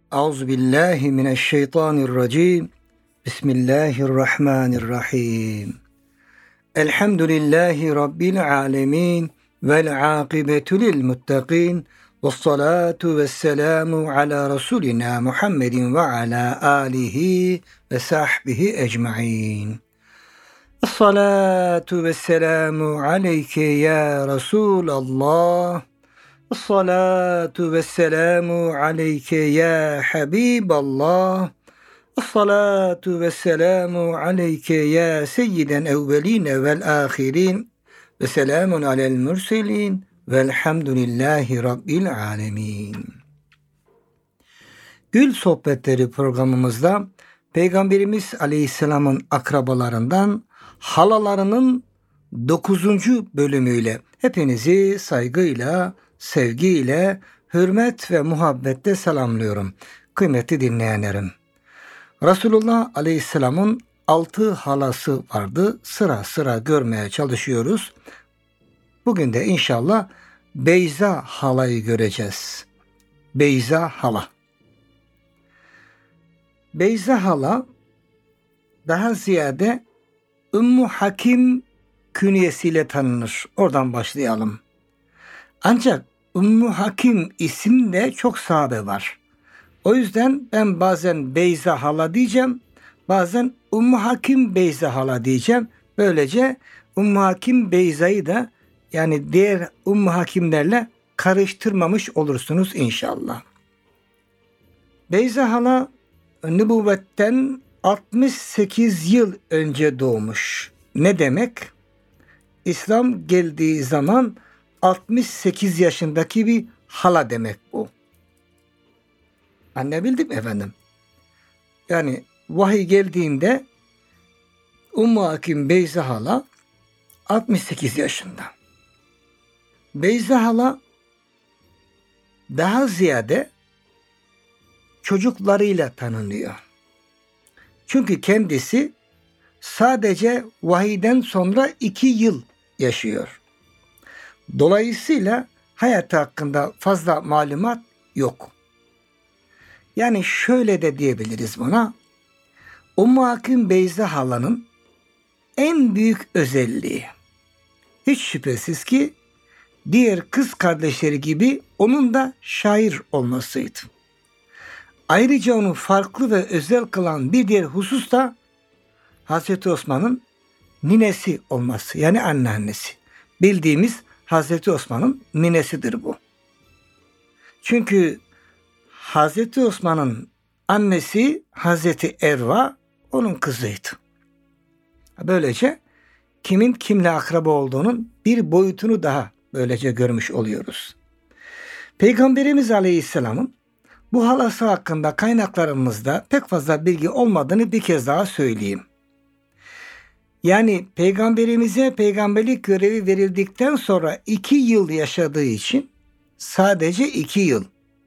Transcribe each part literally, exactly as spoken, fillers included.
Euzubillahimineşşeytanirracim. Bismillahirrahmanirrahim. Elhamdülillahi Rabbil alemin. Vel akibetu lil muttaqin. Vessalatu vesselamu ala Resulina Muhammedin ve ala alihi ve sahbihi ecmain. Esselatu vesselamu aleyke ya Resulallah. Esselatu vesselamu aleyke ya Habiballah. Esselatu vesselamu aleyke ya seyyiden evveline vel ahirin. Ve selamun alel mürselin. Velhamdülillahi Rabbil alemin. Gül Sohbetleri programımızda Peygamberimiz Aleyhisselam'ın akrabalarından halalarının dokuzuncu bölümüyle hepinizi saygıyla, sevgiyle, hürmet ve muhabbetle selamlıyorum. Kıymetli dinleyenlerim. Resulullah Aleyhisselam'ın altı halası vardı. Sıra sıra görmeye çalışıyoruz. Bugün de inşallah Beyza halayı göreceğiz. Beyza hala. Beyza hala daha ziyade Ümmü Hakim künyesiyle tanınır. Oradan başlayalım. Ancak Ümmü Hakim isimde çok sahabe var. O yüzden ben bazen Beyza hala diyeceğim, bazen Ümmü Hakim Beyza hala diyeceğim. Böylece Ümmü Hakim Beyza'yı da yani diğer Ümmü Hakimlerle karıştırmamış olursunuz inşallah. Beyza hala nübüvvetten altmış sekiz yıl önce doğmuş. Ne demek? İslam geldiği zaman altmış sekiz yaşındaki bir hala demek bu. Anlayabildik mi efendim? Yani vahiy geldiğinde Ümmü Hakim Beyza hala altmış sekiz yaşında. Beyza hala daha ziyade çocuklarıyla tanınıyor. Çünkü kendisi sadece vahiyden sonra iki yıl yaşıyor. Dolayısıyla hayatı hakkında fazla malumat yok. Yani şöyle de diyebiliriz buna. Ümmü Hakim Beyza halanın en büyük özelliği hiç şüphesiz ki diğer kız kardeşleri gibi onun da şair olmasıydı. Ayrıca onu farklı ve özel kılan bir diğer husus da Hazreti Osman'ın ninesi olması, yani anneannesi. Bildiğimiz Hazreti Osman'ın ninesidir bu. Çünkü Hazreti Osman'ın annesi Hazreti Erva onun kızıydı. Böylece kimin kimle akraba olduğunun bir boyutunu daha böylece görmüş oluyoruz. Peygamberimiz Aleyhisselam'ın bu halası hakkında kaynaklarımızda pek fazla bilgi olmadığını bir kez daha söyleyeyim. Yani Peygamberimize peygamberlik görevi verildikten sonra iki yıl yaşadığı için sadece iki yıl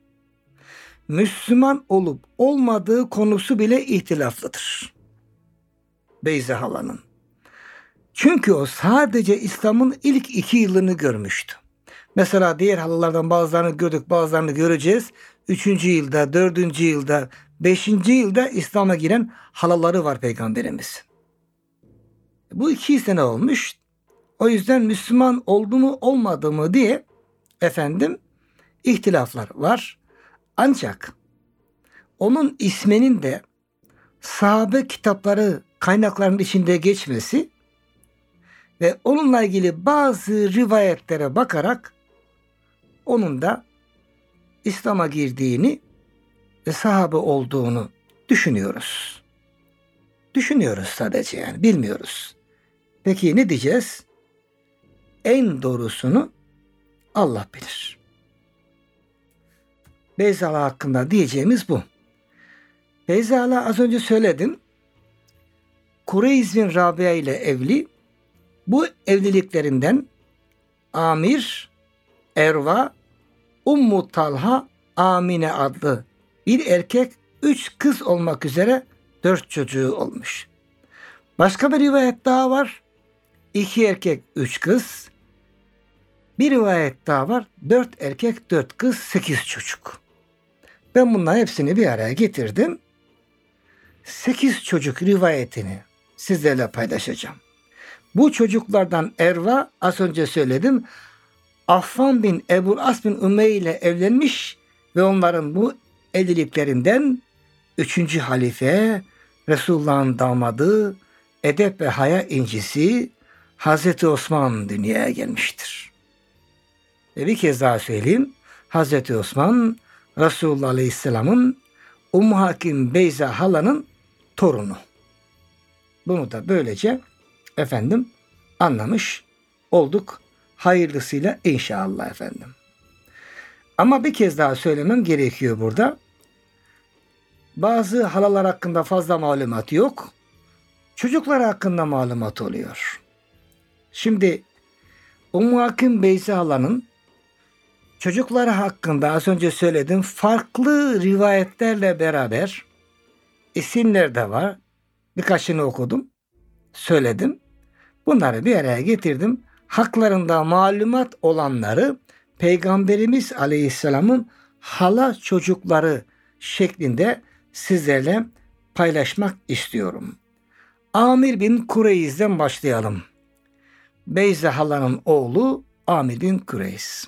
Müslüman olup olmadığı konusu bile ihtilaflıdır. Beyza halanın. Çünkü o sadece İslam'ın ilk iki yılını görmüştü. Mesela diğer halalardan bazılarını gördük, bazılarını göreceğiz. Üçüncü yılda, dördüncü yılda, beşinci yılda İslam'a giren halaları var Peygamberimiz. Bu iki sene olmuş. O yüzden Müslüman oldu mu olmadı mı diye efendim ihtilaflar var. Ancak onun isminin de sahabe kitapları kaynaklarının içinde geçmesi ve onunla ilgili bazı rivayetlere bakarak onun da İslam'a girdiğini ve sahabe olduğunu düşünüyoruz. Düşünüyoruz sadece, yani bilmiyoruz. Peki ne diyeceğiz? En doğrusunu Allah bilir. Beyza hala hakkında diyeceğimiz bu. Beyza hala az önce söyledim. Kureyz bin Rabia ile evli. Bu evliliklerinden Amir, Erva, Ummu Talha, Amine adlı bir erkek, üç kız olmak üzere dört çocuğu olmuş. Başka bir rivayet daha var. İki erkek, üç kız. Bir rivayet daha var. Dört erkek, dört kız, sekiz çocuk. Ben bunların hepsini bir araya getirdim. Sekiz çocuk rivayetini sizlerle paylaşacağım. Bu çocuklardan Erva, az önce söyledim, Affan bin Ebu As bin Ümeyye ile evlenmiş ve onların bu evliliklerinden üçüncü halife, Resulullah'ın damadı, edep ve haya incisi Hazreti Osman dünyaya gelmiştir. Ve bir kez daha söyleyeyim, Hazreti Osman, Resulullah Aleyhisselam'ın Ummu Hakim Beyza halanın torunu. Bunu da böylece efendim anlamış olduk. Hayırlısıyla inşallah efendim. Ama bir kez daha söylemem gerekiyor burada. Bazı halalar hakkında fazla malumat yok. Çocuklar hakkında malumat oluyor. Şimdi Ummu Hakim Beyza halanın çocukları hakkında az önce söyledim, farklı rivayetlerle beraber isimler de var. Birkaçını okudum, söyledim. Bunları bir araya getirdim. Haklarında malumat olanları Peygamberimiz Aleyhisselam'ın hala çocukları şeklinde sizlerle paylaşmak istiyorum. Amir bin Kureyz'den başlayalım. Beyza halanın oğlu Amir bin Kureyz.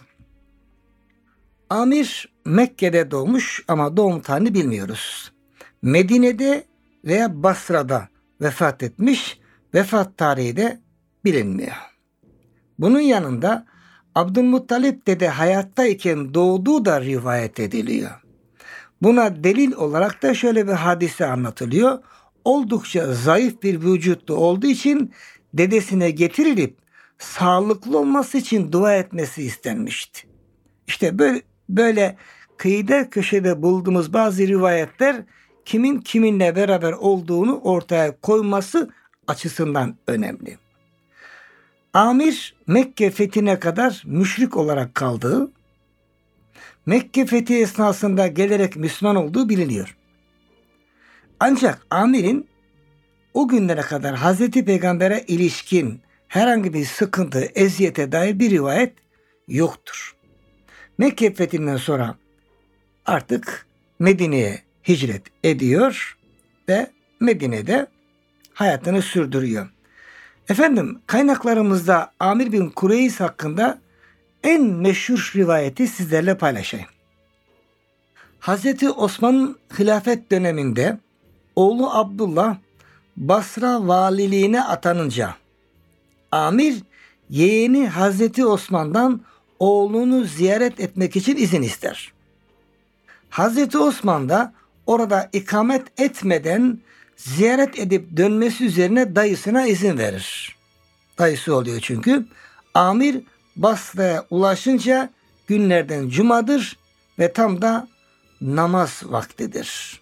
Amir Mekke'de doğmuş ama doğum tarihini bilmiyoruz. Medine'de veya Basra'da vefat etmiş, vefat tarihi de bilinmiyor. Bunun yanında Abdülmuttalip dede hayattayken doğduğu da rivayet ediliyor. Buna delil olarak da şöyle bir hadise anlatılıyor. Oldukça zayıf bir vücutlu olduğu için dedesine getirilip sağlıklı olması için dua etmesi istenmişti. İşte böyle, böyle kıyıda köşede bulduğumuz bazı rivayetler kimin kiminle beraber olduğunu ortaya koyması açısından önemli. Amir Mekke fethine kadar müşrik olarak kaldığı, Mekke fethi esnasında gelerek Müslüman olduğu biliniyor. Ancak Amir'in o günlere kadar Hazreti Peygamber'e ilişkin herhangi bir sıkıntı, eziyete dair bir rivayet yoktur. Mekke fethinden sonra artık Medine'ye hicret ediyor ve Medine'de hayatını sürdürüyor. Efendim kaynaklarımızda Amir bin Kureyz hakkında en meşhur rivayeti sizlerle paylaşayım. Hazreti Osman'ın hilafet döneminde oğlu Abdullah Basra valiliğine atanınca Amir yeğeni Hazreti Osman'dan oğlunu ziyaret etmek için izin ister. Hazreti Osman da orada ikamet etmeden ziyaret edip dönmesi üzerine dayısına izin verir. Dayısı oluyor çünkü. Amir Basra'ya ulaşınca günlerden cumadır ve tam da namaz vaktidir.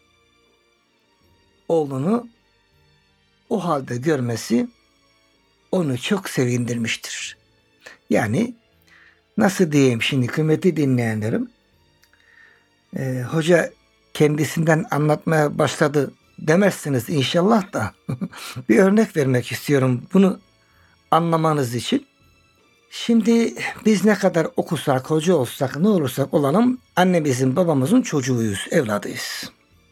Oğlunu o halde görmesi onu çok sevindirmiştir. Yani nasıl diyeyim şimdi kıymetli dinleyenlerim, e, hoca kendisinden anlatmaya başladı demezsiniz inşallah da bir örnek vermek istiyorum bunu anlamanız için. Şimdi biz ne kadar okusak, hoca olsak, ne olursak olalım annemizin babamızın çocuğuyuz, evladıyız.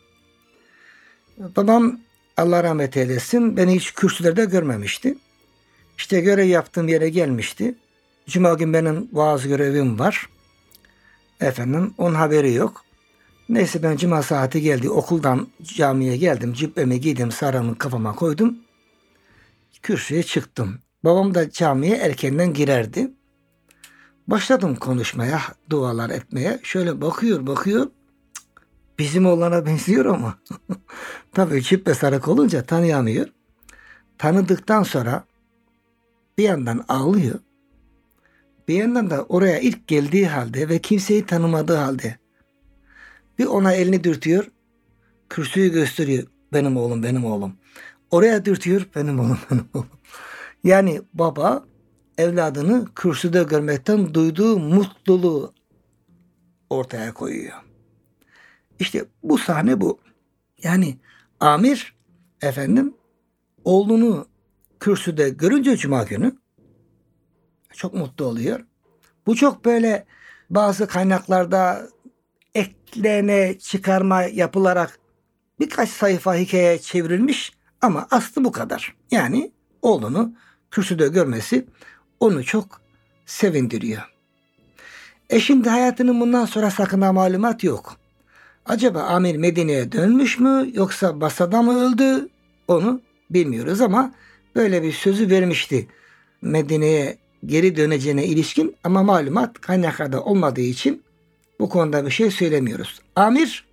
Babam Allah rahmet eylesin beni hiç kürsülerde görmemişti. İşte görev yaptığım yere gelmişti. Cuma gün benim vaaz görevim var. Efendim onun haberi yok. Neyse ben cuma saati geldi. Okuldan camiye geldim. Cübbemi giydim. Sarığımı kafama koydum. Kürsüye çıktım. Babam da camiye erkenden girerdi. Başladım konuşmaya, dualar etmeye. Şöyle bakıyor bakıyor. Bizim oğlana benziyor ama. Tabii cübbe sarık olunca tanıyamıyor. Tanıdıktan sonra bir yandan ağlıyor. Bir yandan da oraya ilk geldiği halde ve kimseyi tanımadığı halde bir ona elini dürtüyor. Kürsüyü gösteriyor. Benim oğlum, benim oğlum. Oraya dürtüyor. Benim oğlum, benim oğlum. Yani baba evladını kürsüde görmekten duyduğu mutluluğu ortaya koyuyor. İşte bu sahne bu. Yani Amir efendim oğlunu kürsüde görünce cuma günü çok mutlu oluyor. Bu çok böyle bazı kaynaklarda ekleme çıkarma yapılarak birkaç sayfa hikaye çevrilmiş ama aslı bu kadar. Yani oğlunu kürsüde görmesi onu çok sevindiriyor. E şimdi hayatının bundan sonra sakına malumat yok. Acaba Amir Medine'ye dönmüş mü yoksa Basra'da mı öldü onu bilmiyoruz ama böyle bir sözü vermişti Medine'ye geri döneceğine ilişkin ama malumat kaynaklarda olmadığı için bu konuda bir şey söylemiyoruz. Amir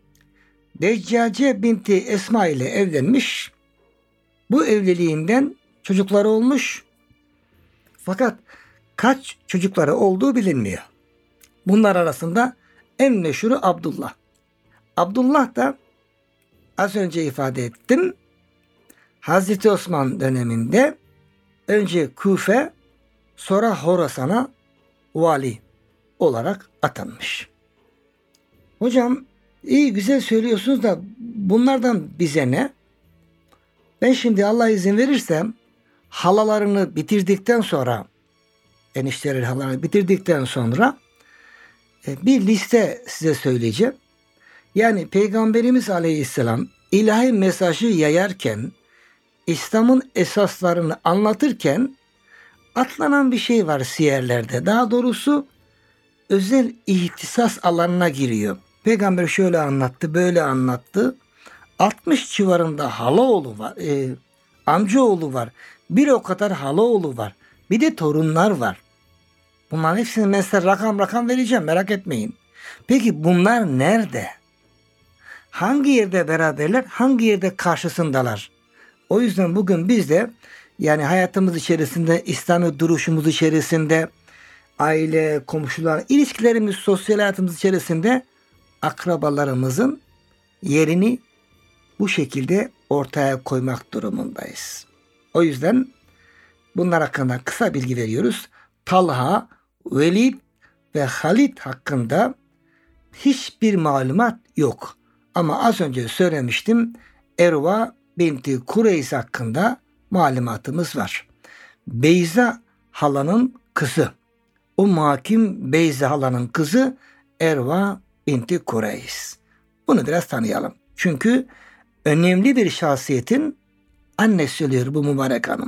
Deccace binti Esma ile evlenmiş. Bu evliliğinden çocukları olmuş. Fakat kaç çocukları olduğu bilinmiyor. Bunlar arasında en meşhuru Abdullah. Abdullah da az önce ifade ettim. Hazreti Osman döneminde önce Küfe sonra Horasan'a vali olarak atanmış. Hocam iyi güzel söylüyorsunuz da bunlardan bize ne? Ben şimdi Allah izin verirsem halalarını bitirdikten sonra enişteleri halalarını bitirdikten sonra bir liste size söyleyeceğim. Yani Peygamberimiz Aleyhisselam ilahi mesajı yayarken İslam'ın esaslarını anlatırken atlanan bir şey var siyerlerde. Daha doğrusu özel ihtisas alanına giriyor. Peygamber şöyle anlattı, böyle anlattı. altmış civarında halaoğlu var, e, amcaoğlu var. Bir o kadar halaoğlu var. Bir de torunlar var. Bunların hepsini mesela rakam rakam vereceğim, merak etmeyin. Peki bunlar nerede? Hangi yerde beraberler, hangi yerde karşısındalar? O yüzden bugün biz de yani hayatımız içerisinde, İslami duruşumuz içerisinde, aile, komşular, ilişkilerimiz, sosyal hayatımız içerisinde akrabalarımızın yerini bu şekilde ortaya koymak durumundayız. O yüzden bunlar hakkında kısa bilgi veriyoruz. Talha, Velid ve Halid hakkında hiçbir malumat yok. Ama az önce söylemiştim, Erva binti Kureys hakkında malumatımız var. Beyza halanın kızı. Ummu Hakim Beyza halanın kızı Erva binti Kureys. Bunu biraz tanıyalım. Çünkü önemli bir şahsiyetin annesi oluyor bu mübarek hanım.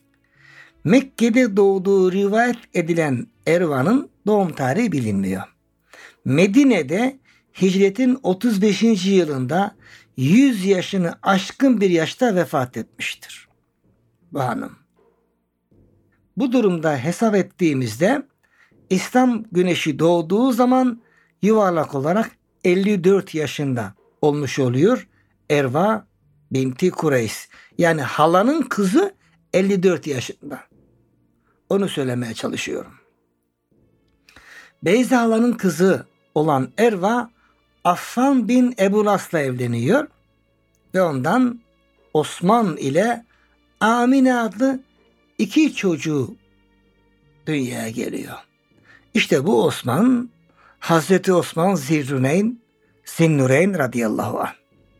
Mekke'de doğduğu rivayet edilen Erva'nın doğum tarihi bilinmiyor. Medine'de hicretin otuz beşinci yılında yüz yaşını aşkın bir yaşta vefat etmiştir bu hanım. Bu durumda hesap ettiğimizde İslam güneşi doğduğu zaman yuvarlak olarak elli dört yaşında olmuş oluyor Erva binti Kureys. Yani halanın kızı elli dört yaşında. Onu söylemeye çalışıyorum. Beyza halanın kızı olan Erva Affan bin Ebu Nas'la evleniyor ve ondan Osman ile Amine adlı iki çocuğu dünyaya geliyor. İşte bu Osman Hazreti Osman Zirruneyn Zinnureyn radıyallahu anh.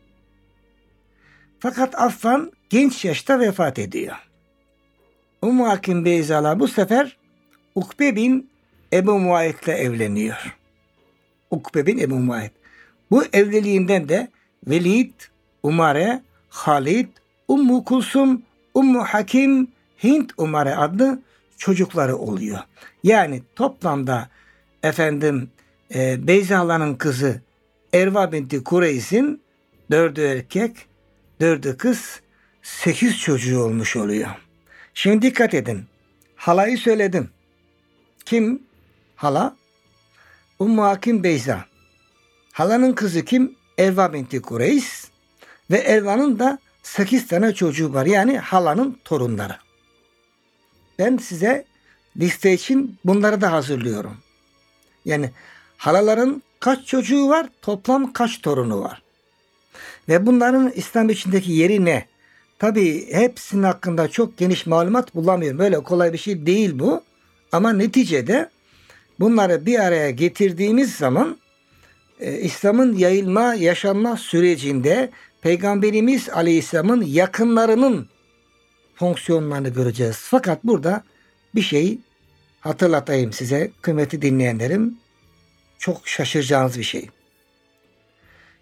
Fakat Affan genç yaşta vefat ediyor. Ummu Hakim Beyza'la bu sefer Ukbe bin Ebu Muayit'le evleniyor. Ukbe bin Ebu Muayit. Bu evliliğinden de Velid, Umare, Halid, Ummu Kulsum, Ummu Hakim, Hint Umare adlı çocukları oluyor. Yani toplamda efendim e, Beyza'nın kızı Erva binti Kureys'in dördü erkek, dördü kız, sekiz çocuğu olmuş oluyor. Şimdi dikkat edin. Halayı söyledim. Kim? Hala? Ummu Hakim Beyza. Halanın kızı kim? Erva binti Kureys. Ve Erva'nın da sekiz tane çocuğu var. Yani halanın torunları. Ben size liste için bunları da hazırlıyorum. Yani halaların kaç çocuğu var? Toplam kaç torunu var? Ve bunların İslam içindeki yeri ne? Tabii hepsinin hakkında çok geniş malumat bulamıyorum. Böyle kolay bir şey değil bu. Ama neticede bunları bir araya getirdiğimiz zaman e, İslam'ın yayılma, yaşanma sürecinde Peygamberimiz Aleyhisselam'ın yakınlarının fonksiyonlarını göreceğiz. Fakat burada bir şey hatırlatayım size kıymetli dinleyenlerim. Çok şaşıracağınız bir şey.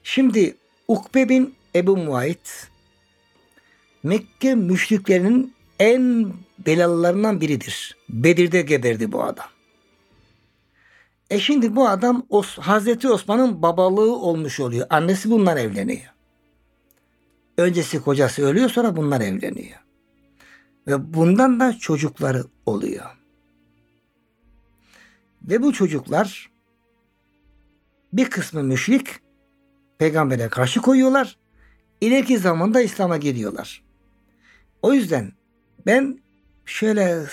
Şimdi Ukbe bin Ebu Muayt Mekke müşriklerinin en belalılarından biridir. Bedir'de geberdi bu adam. E şimdi bu adam Os- Hazreti Osman'ın babalığı olmuş oluyor. Annesi bunlar evleniyor. Öncesi kocası ölüyor, sonra bunlar evleniyor. Ve bundan da çocukları oluyor. Ve bu çocuklar bir kısmı müşrik, peygambere karşı koyuyorlar. İleriki zamanda İslam'a giriyorlar. O yüzden ben şöyle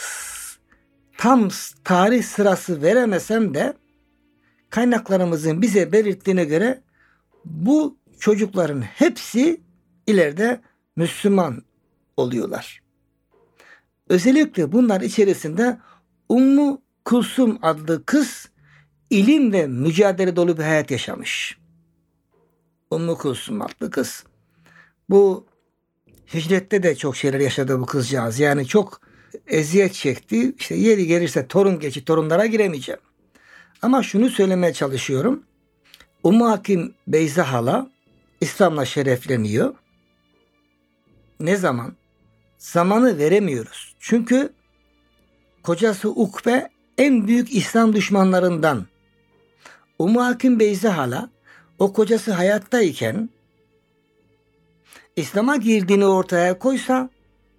tam tarih sırası veremesem de kaynaklarımızın bize belirttiğine göre bu çocukların hepsi ileride Müslüman oluyorlar. Özellikle bunlar içerisinde Ummu Kulsum adlı kız ilim ve mücadele dolu bir hayat yaşamış. Ummu Kulsum adlı kız. Bu hicrette de çok şeyler yaşadı bu kızcağız. Yani çok eziyet çekti. İşte yeri gelirse torun geçi torunlara giremeyeceğim. Ama şunu söylemeye çalışıyorum. Ummu Hakim Beyza hala İslam'la şerefleniyor. Ne zaman? Zamanı veremiyoruz. Çünkü kocası Ukbe en büyük İslam düşmanlarından. Ummu Hakim Beyza hala o kocası hayattayken İslam'a girdiğini ortaya koysa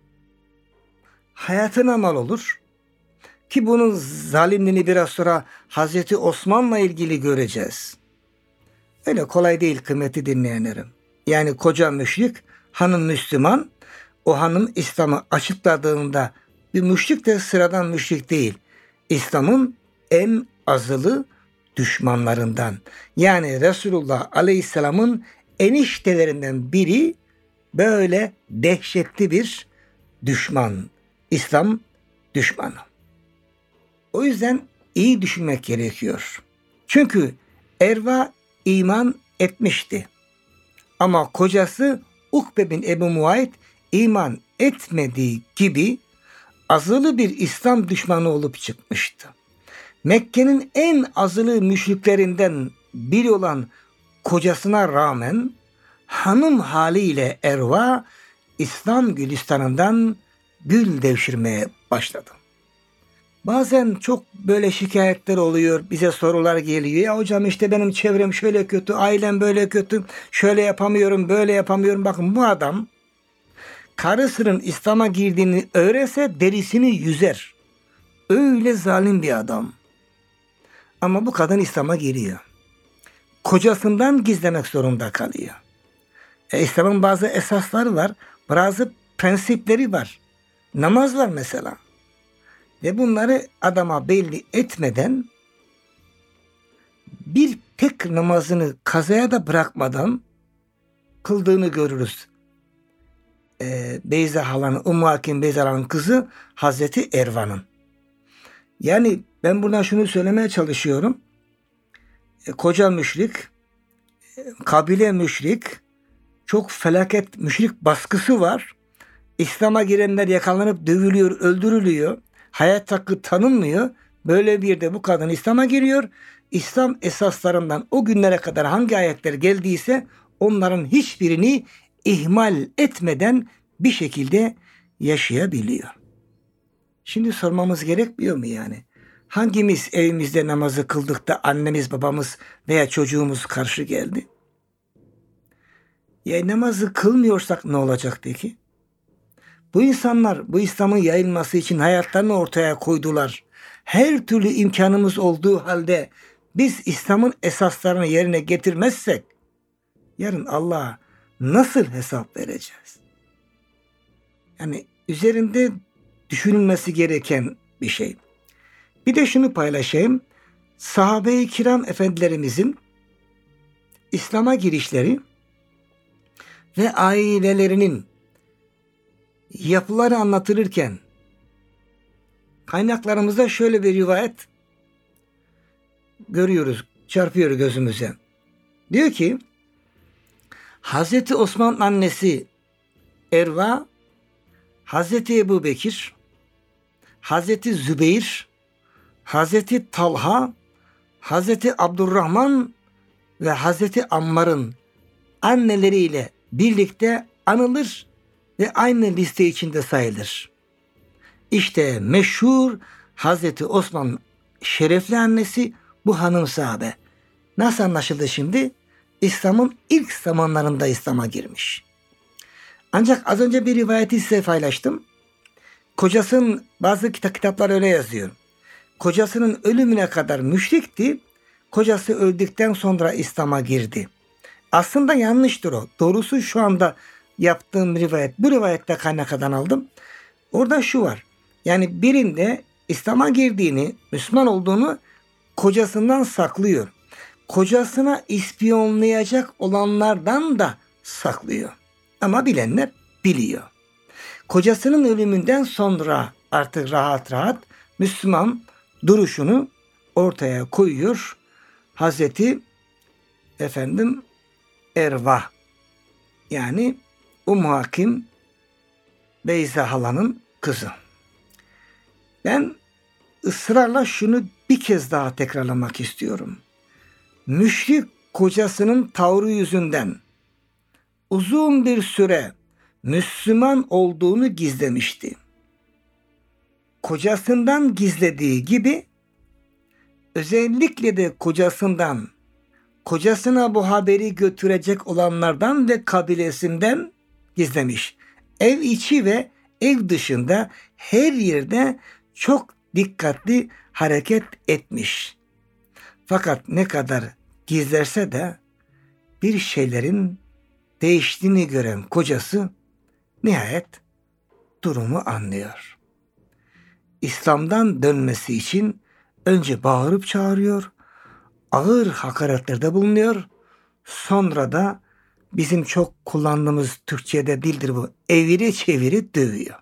hayatına mal olur. Ki bunun zalimliğini biraz sonra Hazreti Osman'la ilgili göreceğiz. Öyle kolay değil kıymetli dinleyenlerim. Yani koca müşrik, hanım Müslüman, o hanım İslam'ı açıkladığında bir müşrik de sıradan müşrik değil. İslam'ın en azılı düşmanlarından. Yani Resulullah Aleyhisselam'ın eniştelerinden biri böyle dehşetli bir düşman. İslam düşmanı. O yüzden iyi düşünmek gerekiyor. Çünkü Erva iman etmişti. Ama kocası Ukbe bin Ebu Muayt iman etmediği gibi azılı bir İslam düşmanı olup çıkmıştı. Mekke'nin en azılı müşriklerinden biri olan kocasına rağmen hanım haliyle Erva İslam gülistanından gül devşirmeye başladı. Bazen çok böyle şikayetler oluyor, bize sorular geliyor. Ya hocam işte benim çevrem şöyle kötü, ailem böyle kötü, şöyle yapamıyorum, böyle yapamıyorum. Bakın bu adam karısının İslam'a girdiğini öğrense derisini yüzer. Öyle zalim bir adam. Ama bu kadın İslam'a giriyor. Kocasından gizlemek zorunda kalıyor. E, İslam'ın bazı esasları var, bazı prensipleri var. Namaz var mesela. Ve bunları adama belli etmeden bir tek namazını kazaya da bırakmadan kıldığını görürüz. Ee, Beyza halanın, Ummu Hakim Beyza halanın kızı Hazreti Ervan'ın. Yani ben buradan şunu söylemeye çalışıyorum. E, koca müşrik, e, kabile müşrik, çok felaket müşrik baskısı var. İslam'a girenler yakalanıp dövülüyor, öldürülüyor. Hayat hakkı tanınmıyor. Böyle bir de bu kadın İslam'a giriyor. İslam esaslarından o günlere kadar hangi ayetler geldiyse onların hiçbirini ihmal etmeden bir şekilde yaşayabiliyor. Şimdi sormamız gerekmiyor mu yani? Hangimiz evimizde namazı kıldık da annemiz, babamız veya çocuğumuz karşı geldi? Ya namazı kılmıyorsak ne olacak peki? Bu insanlar bu İslam'ın yayılması için hayatlarını ortaya koydular. Her türlü imkanımız olduğu halde biz İslam'ın esaslarını yerine getirmezsek yarın Allah'a nasıl hesap vereceğiz? Yani üzerinde düşünülmesi gereken bir şey. Bir de şunu paylaşayım. Sahabe-i kiram efendilerimizin İslam'a girişleri ve ailelerinin yapıları anlatılırken kaynaklarımızda şöyle bir rivayet görüyoruz, çarpıyor gözümüze. Diyor ki Hazreti Osman annesi Erva, Hazreti Ebu Bekir, Hazreti Zübeyir, Hazreti Talha, Hazreti Abdurrahman ve Hazreti Ammar'ın anneleriyle birlikte anılır ve aynı liste içinde sayılır. İşte meşhur Hazreti Osman'ın şerefli annesi bu hanım sahabe. Nasıl anlaşıldı şimdi? İslam'ın ilk zamanlarında İslam'a girmiş. Ancak az önce bir rivayeti size paylaştım. Kocasının bazı kitap, kitaplar öyle yazıyor. Kocasının ölümüne kadar müşrikti. Kocası öldükten sonra İslam'a girdi. Aslında yanlıştır o. Doğrusu şu anda yaptığım rivayet. Bu rivayette kaynaktan aldım. Orada şu var. Yani birinde İslam'a girdiğini, Müslüman olduğunu kocasından saklıyor. Kocasına ispiyonlayacak olanlardan da saklıyor. Ama bilenler biliyor. Kocasının ölümünden sonra artık rahat rahat Müslüman duruşunu ortaya koyuyor. Hazreti efendim Erva, yani Ummu Hakim Beyza halanın kızı. Ben ısrarla şunu bir kez daha tekrarlamak istiyorum. Müşrik kocasının tavrı yüzünden uzun bir süre Müslüman olduğunu gizlemişti. Kocasından gizlediği gibi özellikle de kocasından, kocasına bu haberi götürecek olanlardan ve kabilesinden gizlemiş. Ev içi ve ev dışında her yerde çok dikkatli hareket etmiş. Fakat ne kadar gizlerse de bir şeylerin değiştiğini gören kocası nihayet durumu anlıyor. İslam'dan dönmesi için önce bağırıp çağırıyor, ağır hakaretlerde bulunuyor, sonra da bizim çok kullandığımız Türkçe'de dildir bu, eviri çeviri dövüyor.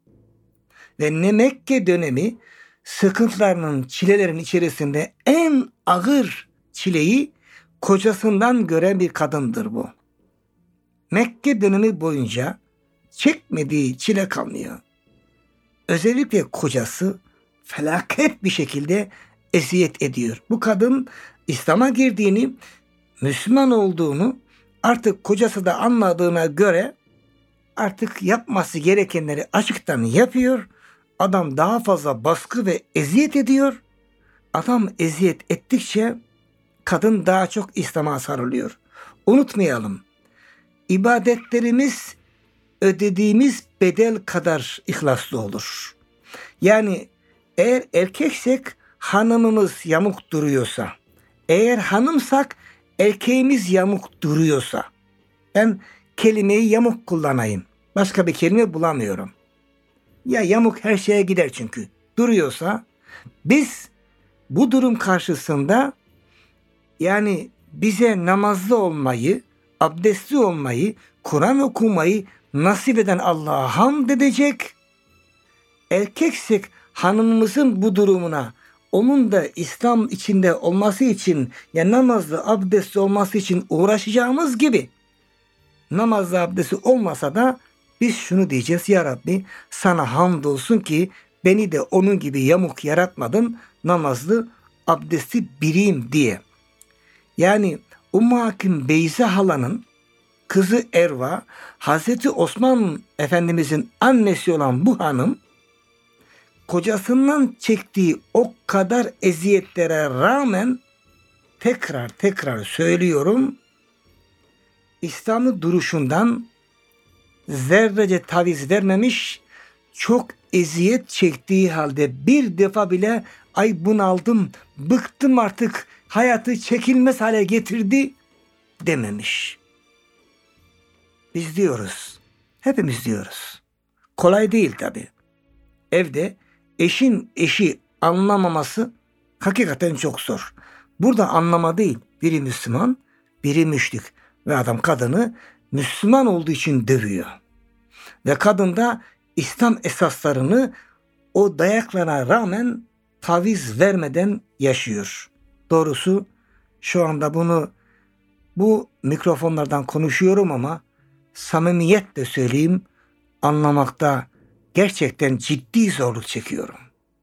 Ve ne Mekke dönemi sıkıntılarının, çilelerin içerisinde en ağır çileyi kocasından gören bir kadındır bu. Mekke dönemi boyunca çekmediği çile kalmıyor. Özellikle kocası felaket bir şekilde eziyet ediyor. Bu kadın İslam'a girdiğini, Müslüman olduğunu artık kocası da anladığına göre artık yapması gerekenleri açıktan yapıyor. Adam daha fazla baskı ve eziyet ediyor. Adam eziyet ettikçe kadın daha çok İslam'a sarılıyor. Unutmayalım. İbadetlerimiz ödediğimiz bedel kadar ihlaslı olur. Yani eğer erkeksek hanımımız yamuk duruyorsa, eğer hanımsak erkeğimiz yamuk duruyorsa, ben kelimeyi yamuk kullanayım. Başka bir kelime bulamıyorum. Ya yamuk her şeye gider çünkü. Duruyorsa biz bu durum karşısında yani bize namazlı olmayı, abdestli olmayı, Kur'an okumayı nasip eden Allah'a hamd edecek. Erkeksek hanımımızın bu durumuna, onun da İslam içinde olması için, ya namazlı, abdestli olması için uğraşacağımız gibi, namazlı, abdestli olmasa da biz şunu diyeceğiz: Ya Rabbi, sana hamdolsun ki beni de onun gibi yamuk yaratmadın, namazlı, abdestli biriyim diye. Yani Ummu Hakim Beyza halanın kızı Erva, Hazreti Osman Efendimizin annesi olan bu hanım, kocasından çektiği o kadar eziyetlere rağmen, tekrar tekrar söylüyorum, İslam'ı duruşundan zerrece taviz vermemiş, çok eziyet çektiği halde bir defa bile ay bunaldım, bıktım artık, hayatı çekilmez hale getirdi dememiş. Biz diyoruz, hepimiz diyoruz. Kolay değil tabii. Evde eşin eşi anlamaması hakikaten çok zor. Burada anlama değil, biri Müslüman, biri müşrik ve adam kadını Müslüman olduğu için dövüyor. Ve kadın da İslam esaslarını o dayaklara rağmen taviz vermeden yaşıyor. Doğrusu şu anda bunu bu mikrofonlardan konuşuyorum ama samimiyetle söyleyeyim, anlamakta gerçekten ciddi zorluk çekiyorum.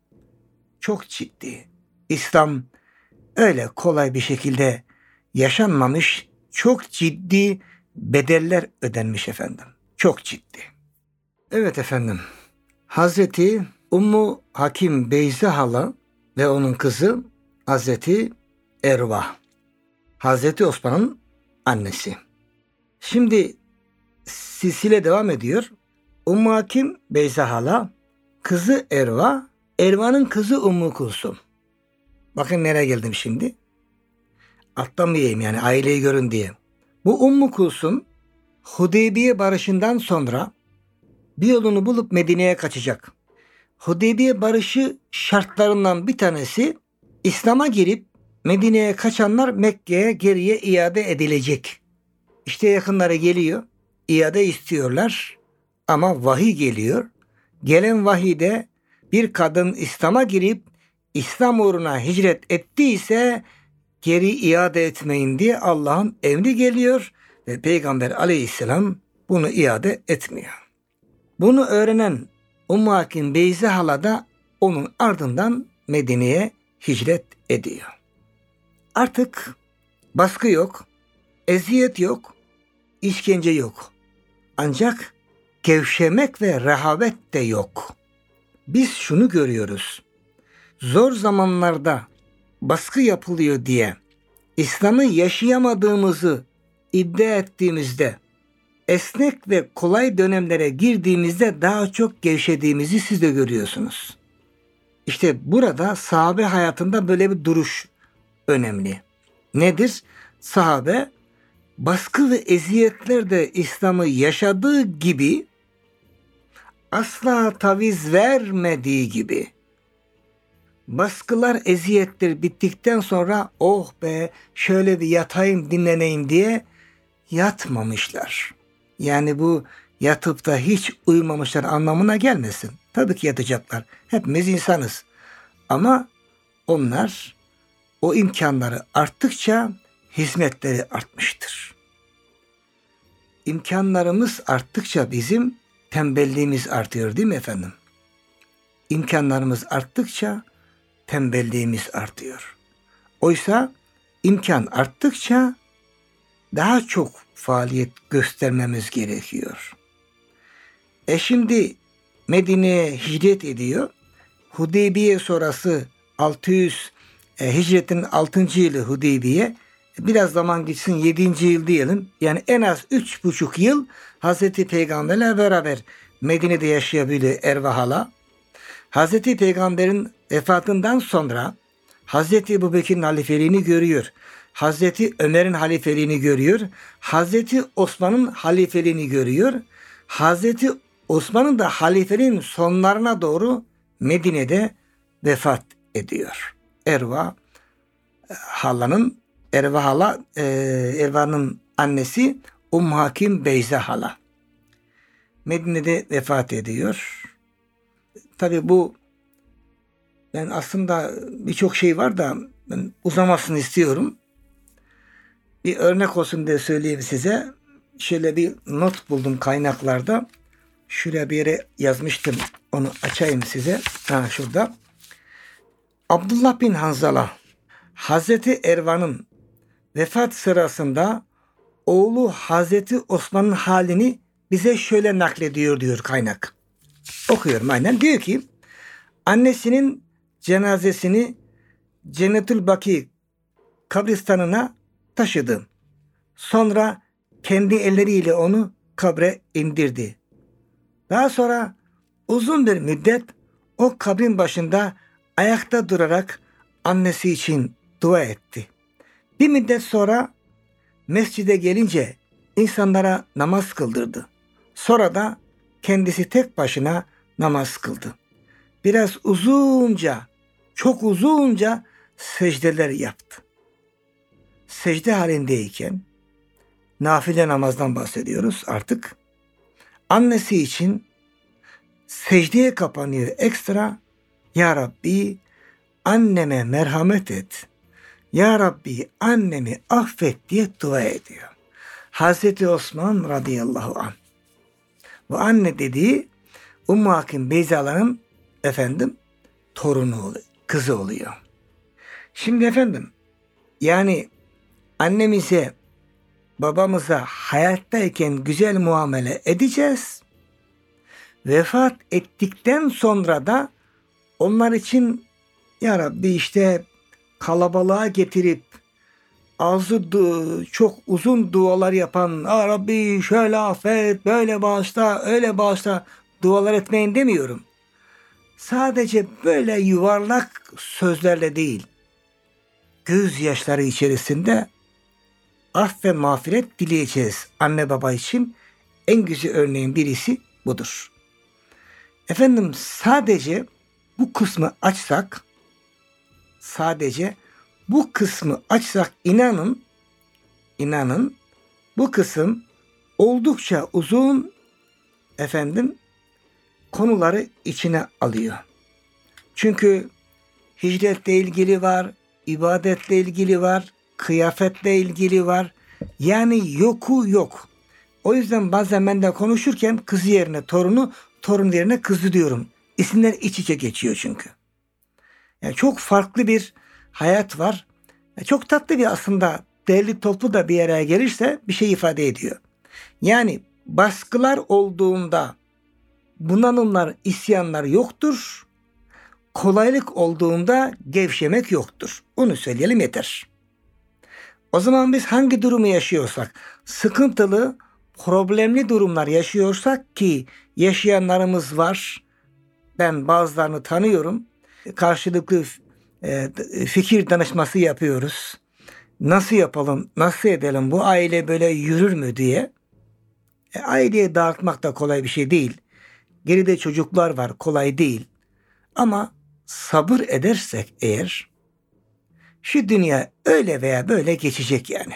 Çok ciddi. İslam öyle kolay bir şekilde yaşanmamış, çok ciddi bedeller ödenmiş efendim. Çok ciddi. Evet efendim. Hazreti Ummu Hakim Beyze hala ve onun kızı Hazreti Erva. Hazreti Osman'ın annesi. Şimdi silsile devam ediyor. Ummu Hakim Beyze hala, kızı Erva, Erva'nın kızı Ummu Kulsum. Bakın nereye geldim şimdi. Atlamayayım yani aileyi görün diye. Bu Ummu Kulsum Hudeybiye barışından sonra bir yolunu bulup Medine'ye kaçacak. Hudeybiye barışı şartlarından bir tanesi İslam'a girip Medine'ye kaçanlar Mekke'ye geriye iade edilecek. İşte yakınları geliyor, iade istiyorlar ama vahiy geliyor. Gelen vahide bir kadın İslam'a girip İslam uğruna hicret ettiyse geri iade etmeyin diye Allah'ın emri geliyor ve Peygamber aleyhisselam bunu iade etmiyor. Bunu öğrenen Ummu Hakim Beyze hala da onun ardından Medine'ye hicret ediyor. Artık baskı yok, eziyet yok, işkence yok. Ancak gevşemek ve rehavet de yok. Biz şunu görüyoruz. Zor zamanlarda baskı yapılıyor diye İslam'ı yaşayamadığımızı iddia ettiğimizde, esnek ve kolay dönemlere girdiğimizde daha çok gevşediğimizi siz de görüyorsunuz. İşte burada sahabe hayatında böyle bir duruş önemli. Nedir? Sahabe baskı ve eziyetlerde İslam'ı yaşadığı gibi asla taviz vermediği gibi baskılar, eziyetler bittikten sonra oh be şöyle bir yatayım dinleneyim diye yatmamışlar. Yani bu yatıp da hiç uyumamışlar anlamına gelmesin. Tabii ki yatacaklar. Hepimiz insanız. Ama onlar o imkanları arttıkça hizmetleri artmıştır. İmkanlarımız arttıkça bizim tembelliğimiz artıyor değil mi efendim? İmkanlarımız arttıkça tembelliğimiz artıyor. Oysa imkan arttıkça daha çok faaliyet göstermemiz gerekiyor. E şimdi Medine'ye hicret ediyor. Hudeybiye sonrası altı yüz e, hicretin altıncı yılı Hudeybiye. Biraz zaman geçsin yedinci yıl diyelim. Yani en az üç buçuk yıl Hazreti Peygamberle beraber Medine'de yaşayabiliyor Erva hala. Hazreti Peygamber'in vefatından sonra Hazreti Ebubekir'in halifeliğini görüyor. Hazreti Ömer'in halifeliğini görüyor. Hazreti Osman'ın halifeliğini görüyor. Hazreti Osman'ın da halifeliğin sonlarına doğru Medine'de vefat ediyor. Erva halanın Erva hala e, Erva'nın annesi Ummu Hakim Beyze hala. Medine'de vefat ediyor. Tabii bu ben aslında birçok şey var da ben uzamasını istiyorum. Bir örnek olsun diye söyleyeyim size. Şöyle bir not buldum kaynaklarda. Şuraya bir yere yazmıştım. Onu açayım size. Ha şurada. Abdullah bin Hanzala Hazreti Erva'nın vefat sırasında oğlu Hazreti Osman'ın halini bize şöyle naklediyor diyor kaynak. Okuyorum aynen. Diyor ki annesinin cenazesini Cennetül Baki kabristanına taşıdı. Sonra kendi elleriyle onu kabre indirdi. Daha sonra uzun bir müddet o kabrin başında ayakta durarak annesi için dua etti. Bir müddet sonra mescide gelince insanlara namaz kıldırdı. Sonra da kendisi tek başına namaz kıldı. Biraz uzunca, çok uzunca secdeler yaptı. Secde halindeyken, nafile namazdan bahsediyoruz artık. Annesi için secdeye kapanıyor ekstra. Ya Rabbi anneme merhamet et. Ya Rabbi annemi affet diye dua ediyor. Hazreti Osman radıyallahu anh. Bu anne dediği Ummu Hakim Beyze halanın efendim torunu oluyor, kızı oluyor. Şimdi efendim yani annemize babamıza hayattayken güzel muamele edeceğiz. Vefat ettikten sonra da onlar için ya Rabbi işte kalabalığa getirip ağzı du- çok uzun dualar yapan, ya Rabbi şöyle affet, böyle bağışla, öyle bağışla dualar etmeyin demiyorum. Sadece böyle yuvarlak sözlerle değil, gözyaşları içerisinde af ve mağfiret dileyeceğiz anne baba için. En güzel örneğin birisi budur. Efendim sadece bu kısmı açsak, sadece bu kısmı açsak inanın, inanın bu kısım oldukça uzun efendim konuları içine alıyor. Çünkü hicretle ilgili var, ibadetle ilgili var, kıyafetle ilgili var. Yani yoku yok. O yüzden bazen ben de konuşurken kızı yerine torunu, torun yerine kızı diyorum. İsimler iç içe geçiyor çünkü. Yani çok farklı bir hayat var. Yani çok tatlı bir aslında değerli toplu da bir araya gelirse bir şey ifade ediyor. Yani baskılar olduğunda bunalımlar, isyanlar yoktur. Kolaylık olduğunda gevşemek yoktur. Onu söyleyelim yeter. O zaman biz hangi durumu yaşıyorsak, sıkıntılı, problemli durumlar yaşıyorsak ki yaşayanlarımız var. Ben bazılarını tanıyorum. Karşılıklı e, fikir danışması yapıyoruz. Nasıl yapalım, nasıl edelim, bu aile böyle yürür mü diye. E, aileyi dağıtmak da kolay bir şey değil. Geride çocuklar var, kolay değil. Ama sabır edersek eğer, şu dünya öyle veya böyle geçecek yani.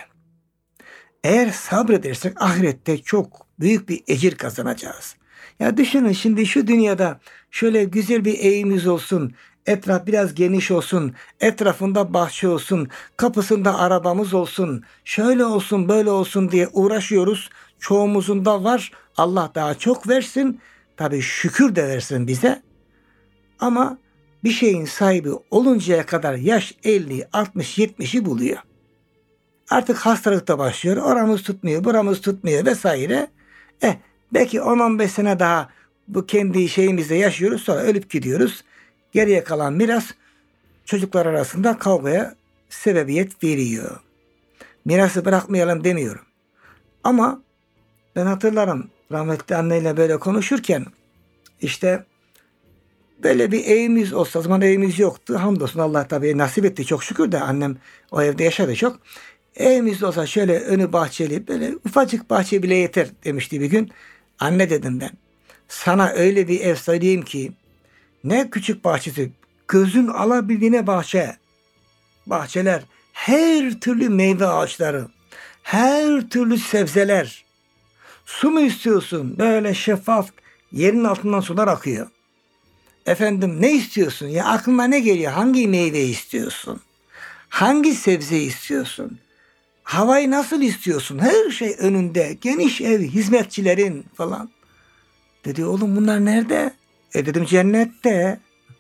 Eğer sabredersek ahirette çok büyük bir ecir kazanacağız. Ya düşünün şimdi şu dünyada şöyle güzel bir evimiz olsun, etraf biraz geniş olsun, etrafında bahçe olsun, kapısında arabamız olsun, şöyle olsun böyle olsun diye uğraşıyoruz. Çoğumuzun da var. Allah daha çok versin. Tabii şükür de versin bize. Ama bir şeyin sahibi oluncaya kadar yaş elli, altmış, yetmişi buluyor. Artık hastalık da başlıyor. Oramız tutmuyor, buramız tutmuyor vesaire. Eh, belki on on beş sene daha bu kendi şeyimizde yaşıyoruz. Sonra ölüp gidiyoruz. Geriye kalan miras çocuklar arasında kavgaya sebebiyet veriyor. Mirası bırakmayalım demiyorum. Ama ben hatırlarım rahmetli anneyle böyle konuşurken işte böyle bir evimiz olsa, o zaman evimiz yoktu. Hamdolsun Allah tabii nasip etti çok şükür de annem o evde yaşadı çok. Evimiz olsa şöyle önü bahçeli, böyle ufacık bahçe bile yeter demişti bir gün. Anne dedim ben, sana öyle bir ev söyleyeyim ki, ne küçük bahçesi, gözün alabildiğine bahçe, bahçeler, her türlü meyve ağaçları, her türlü sebzeler. Su mu istiyorsun? Böyle şeffaf, yerin altından sular akıyor. Efendim ne istiyorsun? Ya aklına ne geliyor? Hangi meyve istiyorsun? Hangi sebze istiyorsun? Havayı nasıl istiyorsun? Her şey önünde. Geniş ev, hizmetçilerin falan. Dedi oğlum bunlar nerede? E dedim cennette.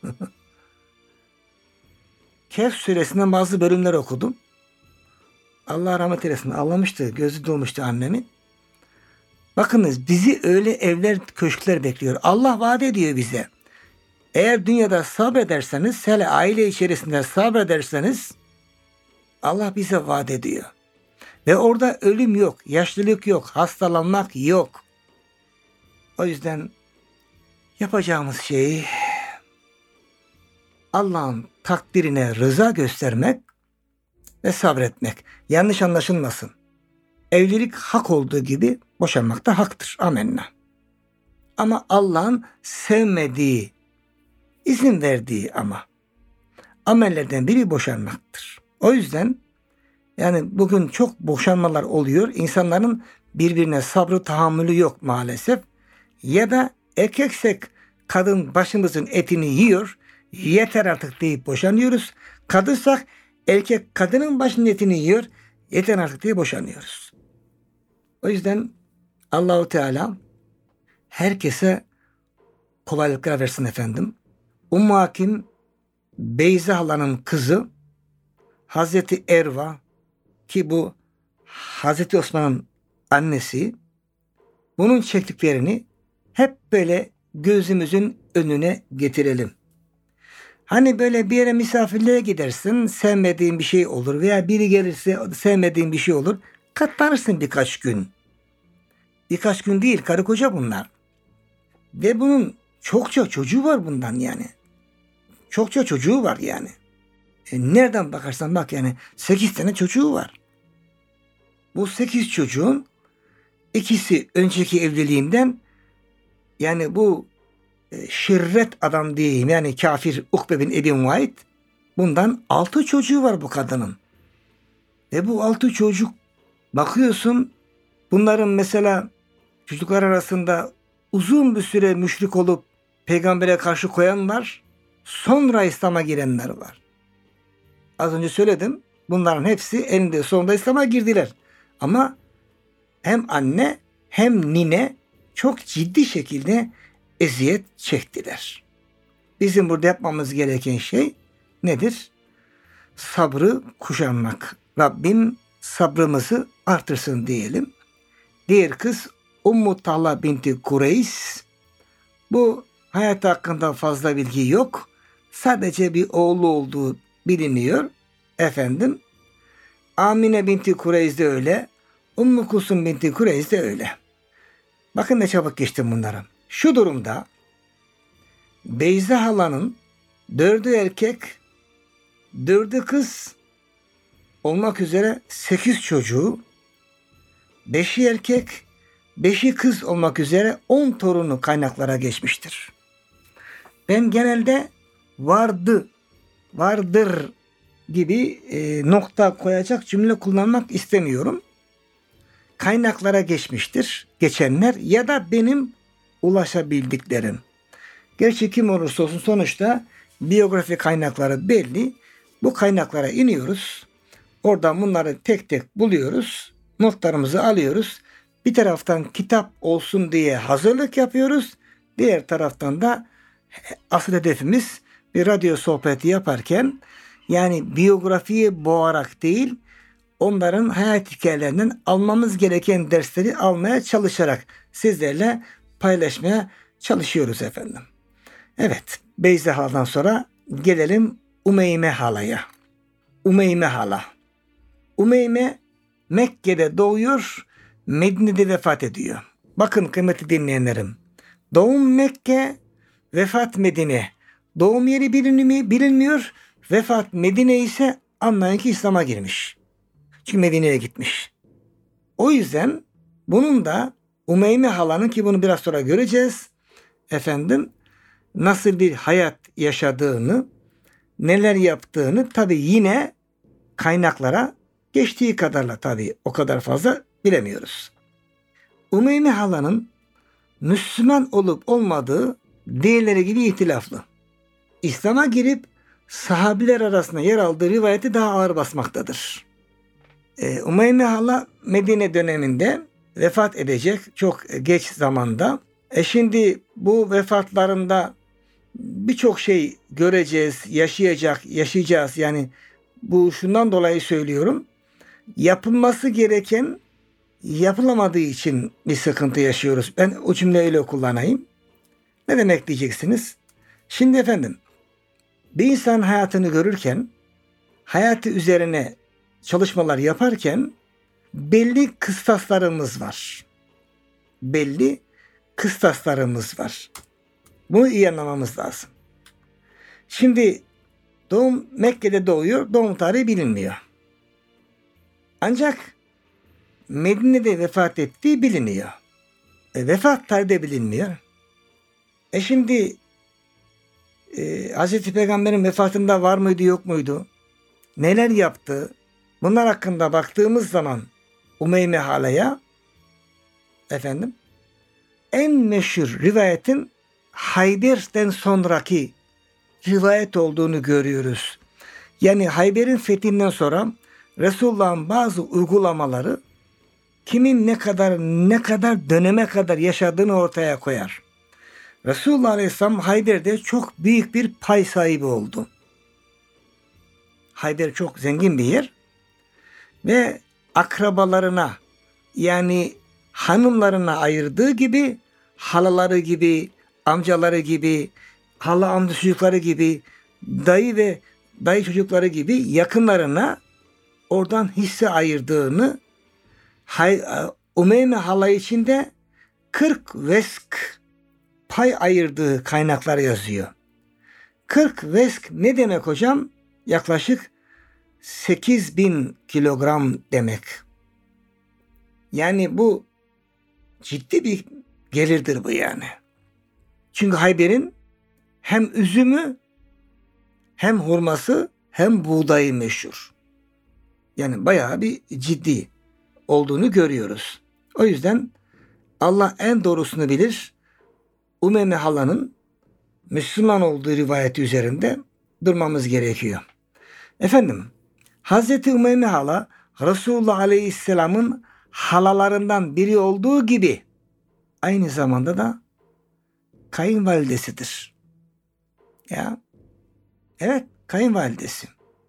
Kehf suresinden bazı bölümler okudum. Allah rahmet eylesin. Ağlamıştı, gözü dolmuştu annemin. Bakınız bizi öyle evler, köşkler bekliyor. Allah vaat ediyor bize. Eğer dünyada sabrederseniz, hele aile içerisinde sabrederseniz Allah bize vaat ediyor. Ve orada ölüm yok, yaşlılık yok, hastalanmak yok. O yüzden yapacağımız şey Allah'ın takdirine rıza göstermek ve sabretmek. Yanlış anlaşılmasın. Evlilik hak olduğu gibi boşanmak da haktır. Amenna. Ama Allah'ın sevmediği, izin verdiği ama amellerden biri boşanmaktır. O yüzden yani bugün çok boşanmalar oluyor. İnsanların birbirine sabrı, tahammülü yok maalesef. Ya da erkeksek kadın başımızın etini yiyor. Yeter artık deyip boşanıyoruz. Kadınsak erkek kadının başının etini yiyor. Yeter artık diye boşanıyoruz. O yüzden Allahu Teala herkese kolaylıklar versin efendim. Ummu Hakim Beyza halanın kızı Hazreti Erva, ki bu Hazreti Osman'ın annesi bunun çektiklerini hep böyle gözümüzün önüne getirelim. Hani böyle bir yere misafirliğe gidersin, sevmediğin bir şey olur veya biri gelirse sevmediğin bir şey olur. Katlanırsın birkaç gün. Birkaç gün değil, karı koca bunlar. Ve bunun çokça çocuğu var bundan yani. Çokça çocuğu var yani. E nereden bakarsan bak yani sekiz tane çocuğu var. Bu sekiz çocuğun ikisi önceki evliliğinden, yani bu e, şirret adam diyeyim, yani kafir Ukbe bin Ebi Muayt, bundan altı çocuğu var bu kadının. Ve bu altı çocuk, bakıyorsun bunların mesela çocuklar arasında uzun bir süre müşrik olup peygambere karşı koyan var. Sonra İslam'a girenler var. Az önce söyledim. Bunların hepsi eninde sonunda İslam'a girdiler. Ama hem anne hem nine çok ciddi şekilde eziyet çektiler. Bizim burada yapmamız gereken şey nedir? Sabrı kuşanmak. Rabbim sabrımızı artırsın diyelim. Diğer kız Ummu Talha binti Kureys. Bu hayat hakkında fazla bilgi yok. Sadece bir oğlu olduğu biliniyor. Efendim, Amine binti Kureys de öyle. Ummu Kulsum binti Kureys de öyle. Bakın ne çabuk geçtim bunları. Şu durumda Beyza halanın dördü erkek, dördü kız olmak üzere sekiz çocuğu, beşi erkek, beşi kız olmak üzere on torunu kaynaklara geçmiştir. Ben genelde vardı, vardır gibi e, nokta koyacak cümle kullanmak istemiyorum. Kaynaklara geçmiştir geçenler ya da benim ulaşabildiklerim. Gerçi kim olursa olsun sonuçta biyografi kaynakları belli. Bu kaynaklara iniyoruz. Oradan bunları tek tek buluyoruz. Notlarımızı alıyoruz. Bir taraftan kitap olsun diye hazırlık yapıyoruz. Diğer taraftan da asıl hedefimiz bir radyo sohbeti yaparken, yani biyografiyi boğarak değil, onların hayat hikayelerinden almamız gereken dersleri almaya çalışarak sizlerle paylaşmaya çalışıyoruz efendim. Evet, Beyza haladan sonra gelelim Umeyme halaya. Umeyme hala. Umeyme Mekke'de doğuyor, Medine'de vefat ediyor. Bakın kıymetli dinleyenlerim. Doğum Mekke, vefat Medine. Doğum yeri bilinmiyor, bilinmiyor. Vefat Medine ise anlayın ki İslam'a girmiş. Çünkü Medine'ye gitmiş. O yüzden bunun da Umeyme halanın, ki bunu biraz sonra göreceğiz, efendim, nasıl bir hayat yaşadığını, neler yaptığını tabii yine kaynaklara geçtiği kadarla, tabii o kadar fazla bilemiyoruz. Umeyme halanın Müslüman olup olmadığı diğerleri gibi ihtilaflı. İslam'a girip sahabiler arasında yer aldığı rivayeti daha ağır basmaktadır. Ee, Umeyme hala Medine döneminde vefat edecek çok geç zamanda. E şimdi bu vefatlarında birçok şey göreceğiz, yaşayacak, yaşayacağız. Yani bu şundan dolayı söylüyorum. Yapılması gereken yapılamadığı için bir sıkıntı yaşıyoruz. Ben o cümleyi öyle kullanayım. Ne demek diyeceksiniz? Şimdi efendim, bir insan hayatını görürken, hayatı üzerine çalışmalar yaparken belli kıstaslarımız var. Belli kıstaslarımız var. Bunu iyi anlamamız lazım. Şimdi doğum Mekke'de doğuyor, doğum tarihi bilinmiyor. Ancak Medine'de vefat ettiği biliniyor. E, vefat tarihi de bilinmiyor. E şimdi e, Hz. Peygamber'in vefatında var mıydı yok muydu? Neler yaptı? Bunlar hakkında baktığımız zaman Umeyme halaya, efendim, en meşhur rivayetin Hayber'den sonraki rivayet olduğunu görüyoruz. Yani Hayber'in fethinden sonra Resulullah'ın bazı uygulamaları kimin ne kadar ne kadar döneme kadar yaşadığını ortaya koyar. Resulullah Aleyhisselam Hayber'de çok büyük bir pay sahibi oldu. Hayber çok zengin bir yer ve akrabalarına yani hanımlarına ayırdığı gibi halaları gibi, amcaları gibi, hala amca çocukları gibi, dayı ve dayı çocukları gibi yakınlarına oradan hisse ayırdığını, Umeyme hala içinde kırk vesk pay ayırdığı kaynaklar yazıyor. kırk vesk ne demek hocam? Yaklaşık sekiz bin kilogram demek. Yani bu ciddi bir gelirdir bu yani. Çünkü Hayber'in hem üzümü hem hurması hem buğdayı meşhur. Yani bayağı bir ciddi olduğunu görüyoruz. O yüzden Allah en doğrusunu bilir. Umeyme halanın Müslüman olduğu rivayeti üzerinde durmamız gerekiyor. Efendim, Hazreti Umeyme hala Resulullah Aleyhisselam'ın halalarından biri olduğu gibi aynı zamanda da kayınvalidesidir. Ya, evet, kayınvalidesi.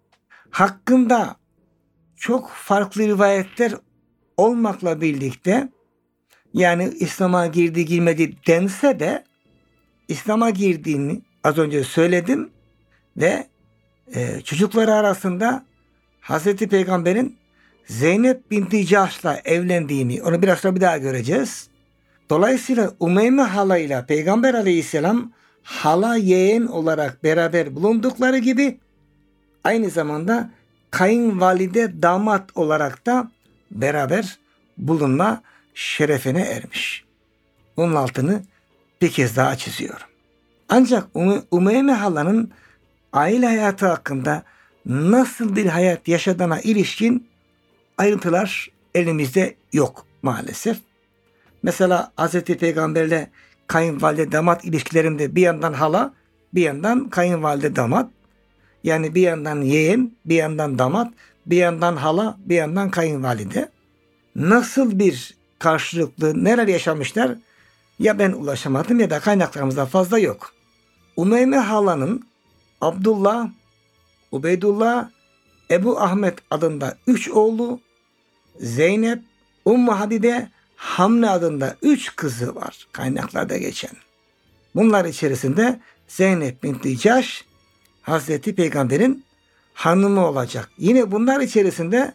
Hakkında çok farklı rivayetler olmakla birlikte yani İslam'a girdi girmedi dense de İslam'a girdiğini az önce söyledim ve e, çocukları arasında Hazreti Peygamber'in Zeynep binti Cahş'la evlendiğini onu biraz sonra bir daha göreceğiz. Dolayısıyla Umeyme halayla Peygamber Aleyhisselam hala yeğen olarak beraber bulundukları gibi aynı zamanda kayınvalide damat olarak da beraber bulunma şerefine ermiş. Bunun altını bir kez daha çiziyorum. Ancak Umeyme halanın aile hayatı hakkında nasıl bir hayat yaşadığına ilişkin ayrıntılar elimizde yok maalesef. Mesela Hz. Peygamberle kayınvalide damat ilişkilerinde bir yandan hala, bir yandan kayınvalide damat. Yani bir yandan yeğen, bir yandan damat, bir yandan hala, bir yandan kayınvalide. Nasıl bir karşılıklı neler yaşamışlar ya ben ulaşamadım ya da kaynaklarımızda fazla yok. Umeyme halanın Abdullah, Ubeydullah, Ebu Ahmet adında üç oğlu, Zeynep, Ummu Habibe, Hamne adında üç kızı var kaynaklarda geçen. Bunlar içerisinde Zeynep binti Cahş Hazreti Peygamber'in hanımı olacak. Yine bunlar içerisinde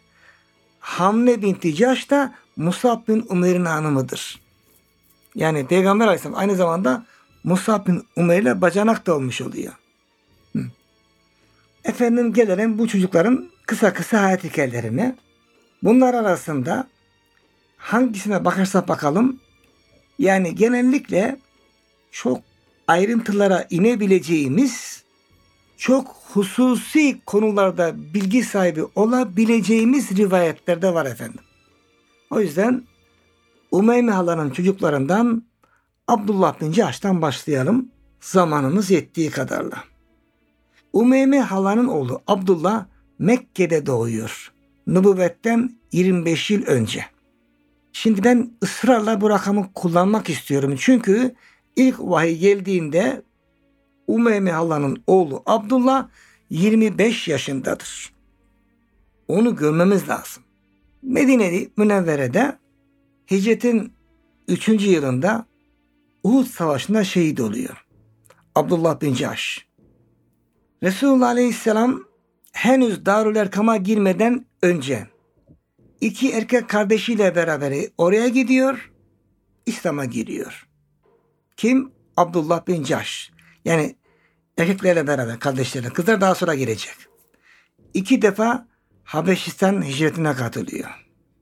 Hamne binti Cahş da Musab bin Umeyr'in hanımıdır. Yani Peygamber Aleyhisselam aynı zamanda Musab bin Umeyr'le bacanak da olmuş oluyor. Hı. Efendim gelelim bu çocukların kısa kısa hayat hikayelerine. Bunlar arasında hangisine bakarsak bakalım yani genellikle çok ayrıntılara inebileceğimiz, çok hususi konularda bilgi sahibi olabileceğimiz rivayetler de var efendim. O yüzden Umeyme halanın çocuklarından Abdullah bin Cahş'tan başlayalım zamanımız yettiği kadarla. Umeyme halanın oğlu Abdullah Mekke'de doğuyor. Nübüvvetten yirmi beş yıl önce. Şimdi ben ısrarla bu rakamı kullanmak istiyorum. Çünkü ilk vahiy geldiğinde Umeyme halanın oğlu Abdullah yirmi beş yaşındadır. Onu görmemiz lazım. Medine-i Münevvere'de hicretin üçüncü yılında Uhud Savaşı'nda şehit oluyor. Abdullah bin Cahş. Resulullah Aleyhisselam henüz Darül Erkam'a girmeden önce iki erkek kardeşiyle beraber oraya gidiyor, İslam'a giriyor. Kim? Abdullah bin Cahş. Yani erkeklerle beraber, kardeşlerle. Kızlar daha sonra girecek. İki defa Habeşistan hicretine katılıyor.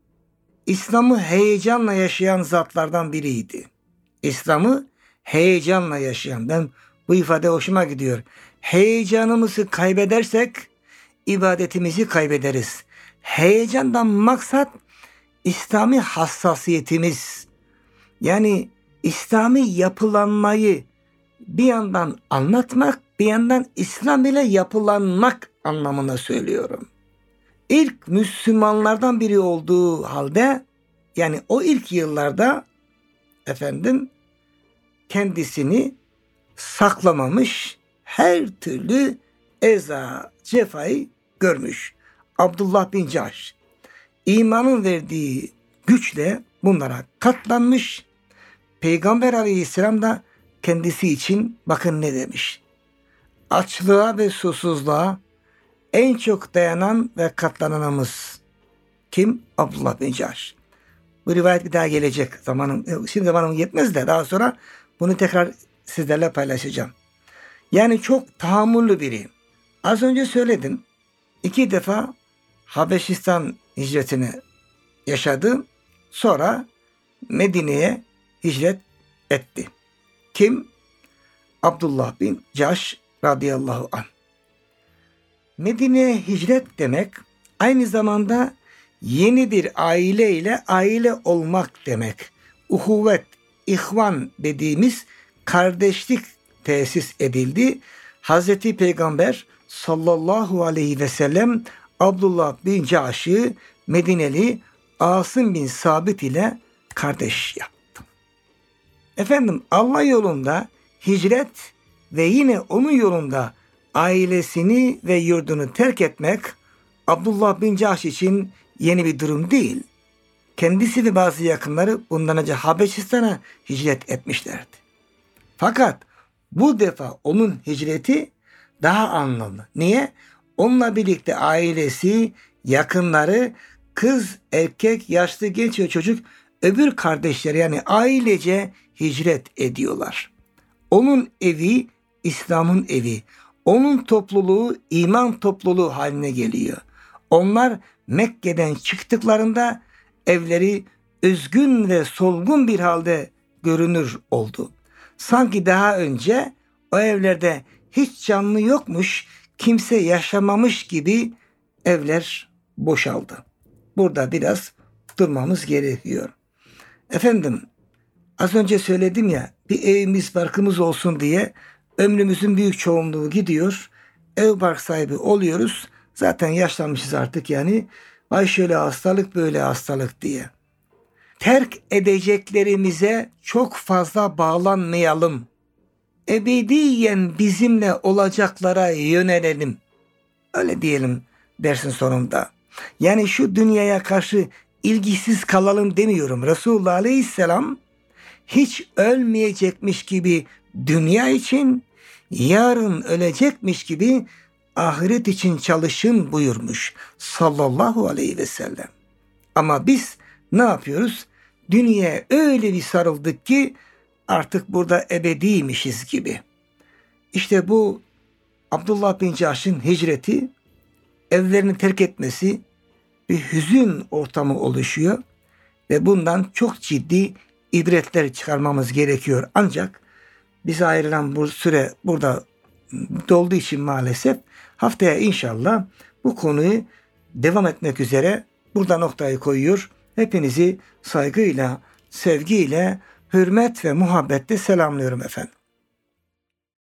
İslam'ı heyecanla yaşayan zatlardan biriydi. İslam'ı heyecanla yaşayan. Ben bu ifade hoşuma gidiyor. Heyecanımızı kaybedersek ibadetimizi kaybederiz. Heyecandan maksat İslami hassasiyetimiz. Yani İslami yapılanmayı bir yandan anlatmak, bir yandan İslam ile yapılanmak anlamına söylüyorum. İlk Müslümanlardan biri olduğu halde, yani o ilk yıllarda efendim kendisini saklamamış, her türlü eza, cefayı görmüş. Abdullah bin Cahş. imanın verdiği güçle bunlara katlanmış. Peygamber Aleyhisselam da kendisi için bakın ne demiş. Açlığa ve susuzluğa en çok dayanan ve katlananımız kim? Abdullah bin Cahş. Bu rivayet bir daha gelecek. Zamanım, şimdi zamanım yetmez de daha sonra bunu tekrar sizlerle paylaşacağım. Yani çok tahammüllü biri. Az önce söyledim. İki defa Habeşistan hicretini yaşadı. Sonra Medine'ye hicret etti. Kim? Abdullah bin Cahş radıyallahu anh. Medine'ye hicret demek aynı zamanda yeni bir aile ile aile olmak demek. Uhuvvet, ihvan dediğimiz kardeşlik tesis edildi. Hazreti Peygamber sallallahu aleyhi ve sellem Abdullah bin Cahş'ı Medineli Asım bin Sabit ile kardeş yaptı. Efendim Allah yolunda hicret ve yine onun yolunda ailesini ve yurdunu terk etmek Abdullah bin Cahş için yeni bir durum değil. Kendisi ve bazı yakınları bundan önce Habeşistan'a hicret etmişlerdi. Fakat bu defa onun hicreti daha anlamlı. Niye? Onunla birlikte ailesi, yakınları, kız, erkek, yaşlı, genç ve çocuk öbür kardeşleri yani ailece hicret ediyorlar. Onun evi İslam'ın evi. Onun topluluğu iman topluluğu haline geliyor. Onlar Mekke'den çıktıklarında evleri üzgün ve solgun bir halde görünür oldu. Sanki daha önce o evlerde hiç canlı yokmuş, kimse yaşamamış gibi evler boşaldı. Burada biraz durmamız gerekiyor. Efendim, az önce söyledim ya, bir evimiz barkımız olsun diye ömrümüzün büyük çoğunluğu gidiyor. Ev bark sahibi oluyoruz. Zaten yaşlanmışız artık yani. Ay şöyle hastalık böyle hastalık diye. Terk edeceklerimize çok fazla bağlanmayalım. Ebediyen bizimle olacaklara yönelelim. Öyle diyelim dersin sonunda. Yani şu dünyaya karşı ilgisiz kalalım demiyorum. Resulullah Aleyhisselam hiç ölmeyecekmiş gibi dünya için, yarın ölecekmiş gibi ahiret için çalışın buyurmuş sallallahu aleyhi ve sellem. Ama biz ne yapıyoruz? Dünyaya öyle bir sarıldık ki artık burada ebediymişiz gibi. İşte bu Abdullah bin Cahş'ın hicreti, evlerini terk etmesi bir hüzün ortamı oluşuyor ve bundan çok ciddi ibretler çıkarmamız gerekiyor. Ancak bize ayrılan bu süre burada dolduğu için maalesef haftaya inşallah bu konuyu devam etmek üzere burada noktayı koyuyor. Hepinizi saygıyla, sevgiyle, hürmet ve muhabbetle selamlıyorum efendim.